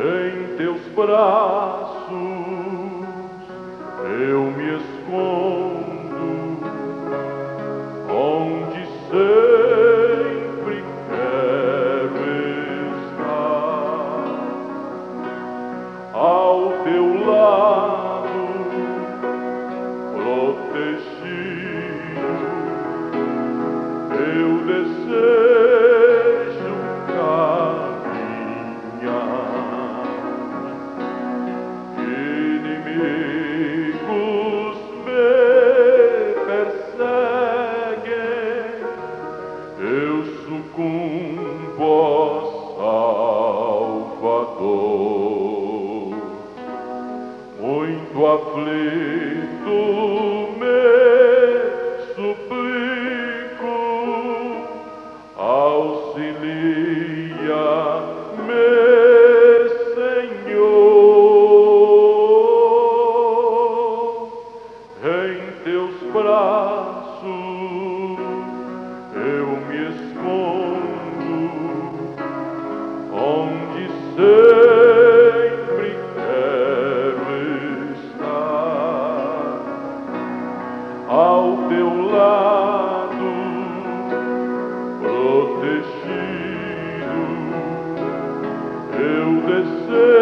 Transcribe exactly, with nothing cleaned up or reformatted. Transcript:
Em teus braços eu me escondo, onde sempre quero estar, ao teu lado, protegido. Eu desejo caminhar. Inimigos me perseguem, eu sucumbo, ó Salvador. Muito aflito me suplico, auxilia-me, Senhor. Em teus braços eu me escondo, onde sempre quero estar, ao teu lado, protegido. Eu desejo